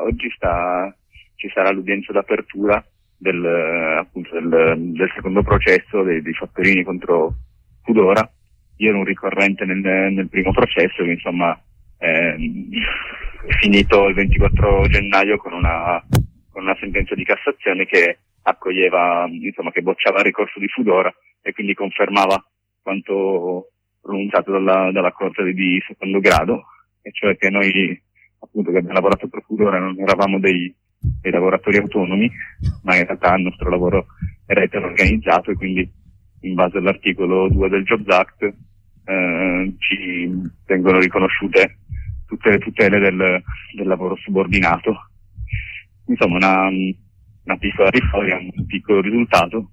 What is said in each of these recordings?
oggi ci sarà l'udienza d'apertura del secondo processo dei Fattorini contro Foodora. Io ero un ricorrente nel primo processo che insomma è finito il 24 gennaio con una sentenza di Cassazione che accoglieva, insomma, che bocciava il ricorso di Foodora e quindi confermava quanto pronunciato dalla Corte di secondo grado, e cioè che noi, appunto, che abbiamo lavorato per Foodora non eravamo dei lavoratori autonomi, ma in realtà il nostro lavoro era eteroorganizzato, e quindi in base all'articolo 2 del Jobs Act ci vengono riconosciute tutte le tutele del lavoro subordinato. Insomma, una piccola vittoria, un piccolo risultato.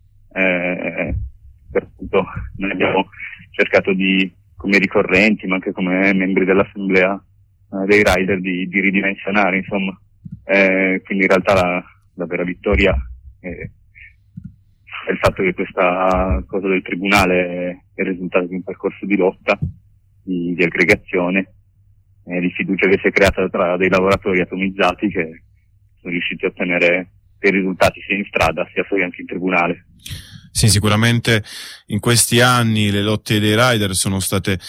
Appunto, noi abbiamo cercato come ricorrenti, ma anche come membri dell'assemblea dei rider, di ridimensionare, insomma. Quindi in realtà la vera vittoria è il fatto che questa cosa del tribunale è il risultato di un percorso di lotta, di aggregazione, di fiducia che si è creata tra dei lavoratori atomizzati che sono riusciti a ottenere dei risultati sia in strada sia poi anche in tribunale. Sì, sicuramente in questi anni le lotte dei rider sono state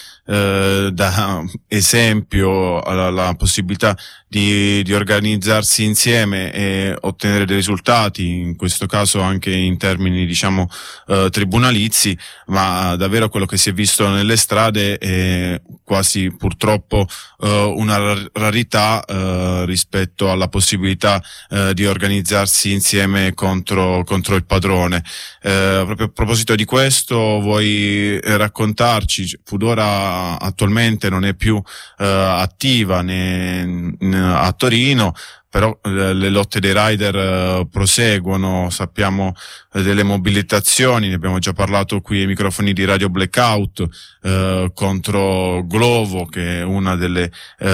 da esempio alla possibilità di organizzarsi insieme e ottenere dei risultati, in questo caso anche in termini tribunalizi, ma davvero quello che si è visto nelle strade è quasi purtroppo una rarità rispetto alla possibilità di organizzarsi insieme contro il padrone. Proprio a proposito di questo, vuoi raccontarci? Foodora attualmente non è più attiva a Torino, però le lotte dei rider proseguono. Sappiamo delle mobilitazioni, ne abbiamo già parlato qui ai microfoni di Radio Blackout, contro Glovo, che è una delle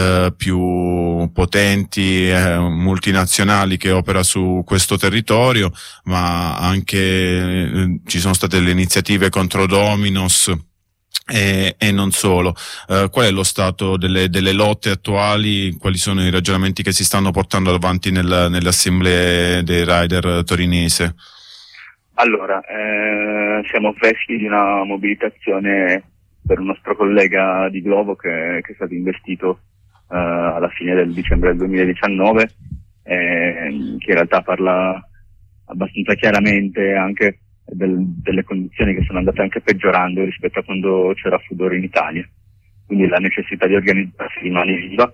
più potenti multinazionali che opera su questo territorio, ma anche ci sono state le iniziative contro Domino's e non solo. Qual è lo stato delle lotte attuali? Quali sono i ragionamenti che si stanno portando avanti nelle assemblee dei rider torinese? Allora, siamo presidi di una mobilitazione per un nostro collega di Glovo che è stato investito alla fine del dicembre del 2019, che in realtà parla abbastanza chiaramente anche delle condizioni che sono andate anche peggiorando rispetto a quando c'era Foodora in Italia. Quindi la necessità di organizzarsi rimane viva.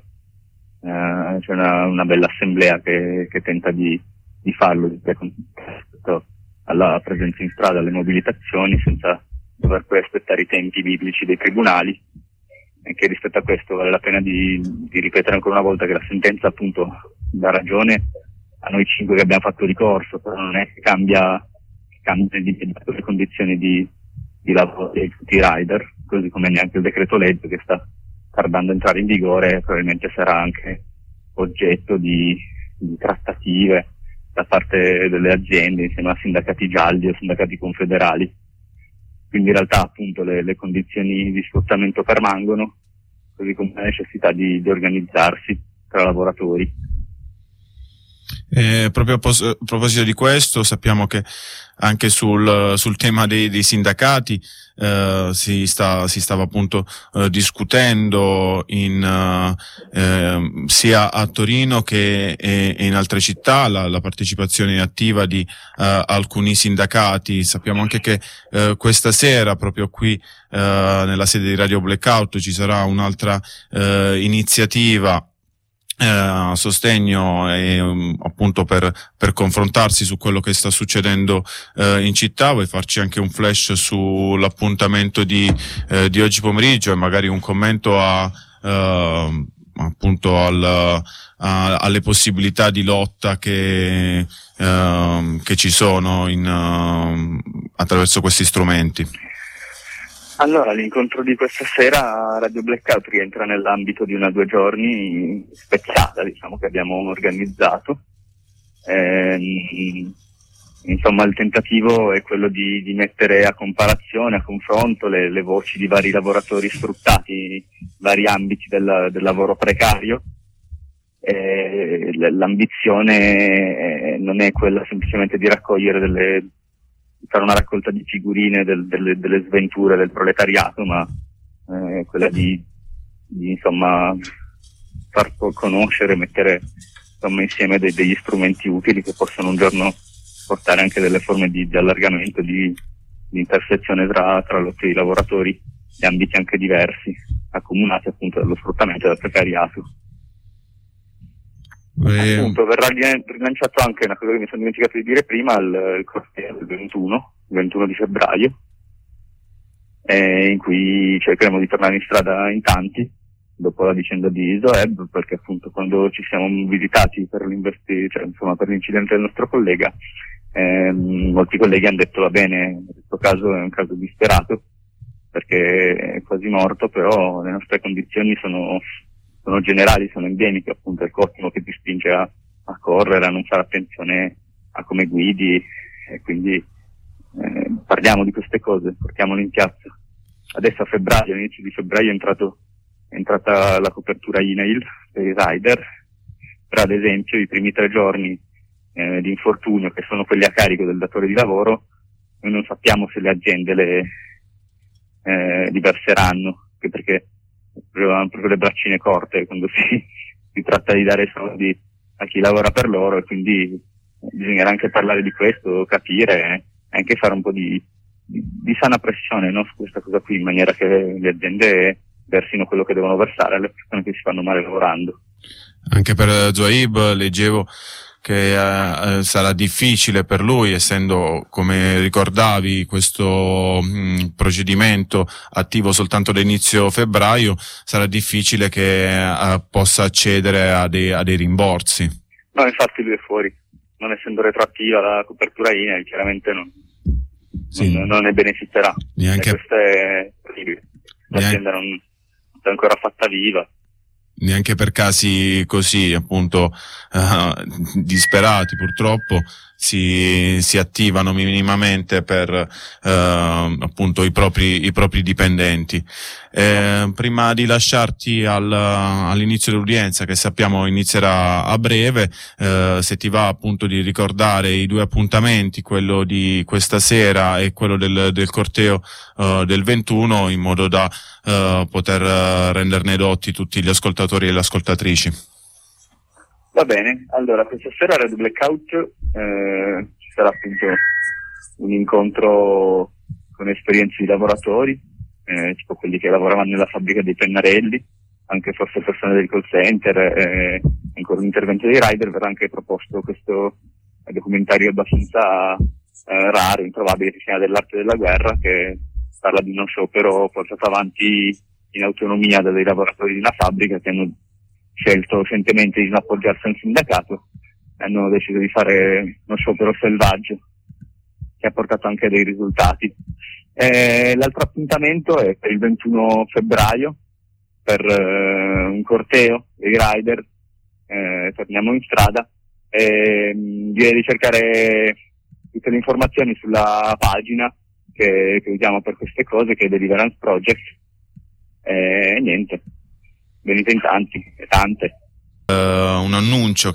C'è una bella assemblea che tenta di farlo rispetto alla presenza in strada, alle mobilitazioni, senza dover poi aspettare i tempi biblici dei tribunali. E che rispetto a questo vale la pena di ripetere ancora una volta che la sentenza appunto dà ragione a noi 5 che abbiamo fatto ricorso, però non è che cambia le condizioni di lavoro di tutti i rider, così come neanche il decreto legge che sta tardando a entrare in vigore probabilmente sarà anche oggetto di trattative da parte delle aziende insieme a sindacati gialli o sindacati confederali. Quindi in realtà appunto le condizioni di sfruttamento permangono, così come la necessità di organizzarsi tra lavoratori. Proprio a proposito di questo, sappiamo che anche sul tema dei sindacati si stava appunto discutendo sia a Torino che in altre città la partecipazione attiva di alcuni sindacati. Sappiamo anche che questa sera proprio qui nella sede di Radio Blackout ci sarà un'altra iniziativa a sostegno e appunto per confrontarsi su quello che sta succedendo in città. Vuoi farci anche un flash sull'appuntamento di oggi pomeriggio e magari un commento appunto alle possibilità di lotta che ci sono attraverso questi strumenti? Allora, l'incontro di questa sera a Radio Blackout rientra nell'ambito di una 2 giorni speziale, diciamo, che abbiamo organizzato. Insomma, il tentativo è quello di mettere a comparazione, a confronto le voci di vari lavoratori sfruttati in vari ambiti del lavoro precario, L'ambizione non è quella semplicemente di raccogliere fare una raccolta di figurine delle sventure del proletariato, ma quella di insomma far conoscere, mettere insomma insieme degli strumenti utili che possono un giorno portare anche delle forme di allargamento, di intersezione tra lotte di lavoratori e ambiti anche diversi, accomunati appunto dallo sfruttamento e dal precariato. Appunto verrà rilanciato anche una cosa che mi sono dimenticato di dire prima, il corteo del 21 di febbraio, in cui cercheremo di tornare in strada in tanti dopo la vicenda di Zoeb, perché appunto quando ci siamo visitati per per l'incidente del nostro collega, molti colleghi hanno detto va bene, questo caso è un caso disperato perché è quasi morto, però le nostre condizioni sono generali, sono endemiche, appunto il costimo che ti spinge a correre, a non fare attenzione a come guidi, e quindi parliamo di queste cose, portiamole in piazza. Adesso all'inizio di febbraio è entrata la copertura INAIL per i rider, però ad esempio i primi 3 giorni di infortunio, che sono quelli a carico del datore di lavoro, noi non sappiamo se le aziende li verseranno, anche perché hanno proprio le braccine corte quando si tratta di dare soldi a chi lavora per loro, e quindi bisognerà anche parlare di questo, capire e anche fare un po' di sana pressione, no, su questa cosa qui, in maniera che le aziende versino quello che devono versare alle persone che si fanno male lavorando. Anche per Zoaib leggevo che sarà difficile per lui, essendo, come ricordavi, questo procedimento attivo soltanto da inizio febbraio, sarà difficile che possa accedere a dei rimborsi. No, infatti lui è fuori, non essendo retroattiva la copertura INAIL, chiaramente non ne beneficerà. Neanche, e questo è terribile. L'azienda non è ancora fatta viva. Neanche per casi così, appunto, disperati, purtroppo, si attivano minimamente per appunto i propri dipendenti. Prima di lasciarti all'inizio dell'udienza, che sappiamo inizierà a breve, se ti va appunto di ricordare i 2 appuntamenti, quello di questa sera e quello del corteo del 21, in modo da poter renderne edotti tutti gli ascoltatori e le ascoltatrici. Va bene, allora questa sera Radio Blackout ci sarà appunto un incontro con esperienze di lavoratori, tipo quelli che lavoravano nella fabbrica dei pennarelli, anche forse persone del call center, ancora un intervento dei rider. Verrà anche proposto questo documentario abbastanza raro, introvabile, che si chiama Dell'arte della guerra, che parla di uno sciopero portato avanti in autonomia dai lavoratori di una fabbrica che hanno scelto recentemente di non appoggiarsi a un sindacato e hanno deciso di fare uno sciopero selvaggio che ha portato anche dei risultati. L'altro appuntamento è per il 21 febbraio per un corteo dei rider, torniamo in strada, direi di cercare tutte le informazioni sulla pagina che usiamo per queste cose, che è Deliverance Project, e niente, venite in tanti e tante. Un annuncio